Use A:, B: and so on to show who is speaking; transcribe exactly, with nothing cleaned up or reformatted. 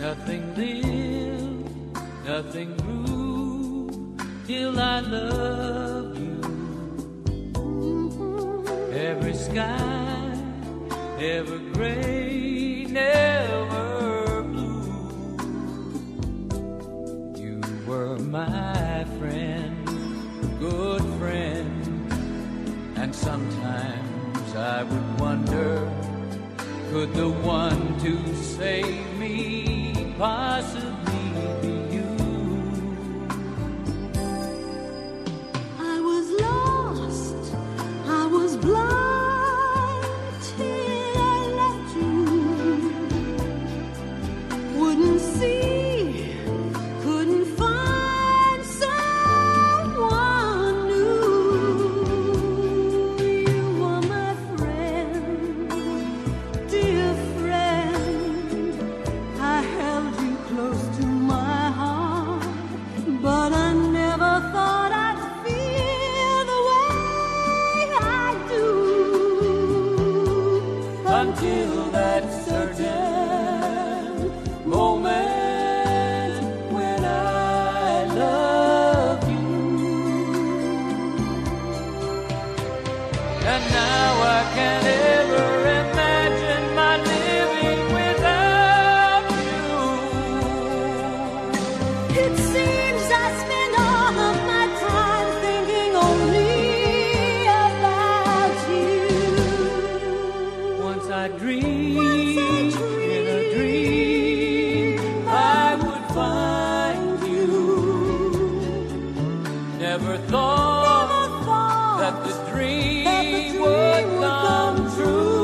A: Nothing lived, nothing grew till I loved you. Every sky, ever gray, never blue. You were my friend, good friend, and sometimes I would wonder, could the one to save me possibly be you?
B: I was lost, I was blind till I left you. Wouldn't see, couldn't find someone new. You were my friend, dear friend. I held you close to my heart, but I never thought I'd feel the way I do
A: Until that certain moment when I love you. And now I can't ever imagine my living without you.
B: It seems I spend all of my time thinking only about you.
A: Once I dreamed, in a dream, I would find you. Never thought
B: Never thought
A: that the dream
B: that the dream
A: would
B: would
A: come
B: come
A: true.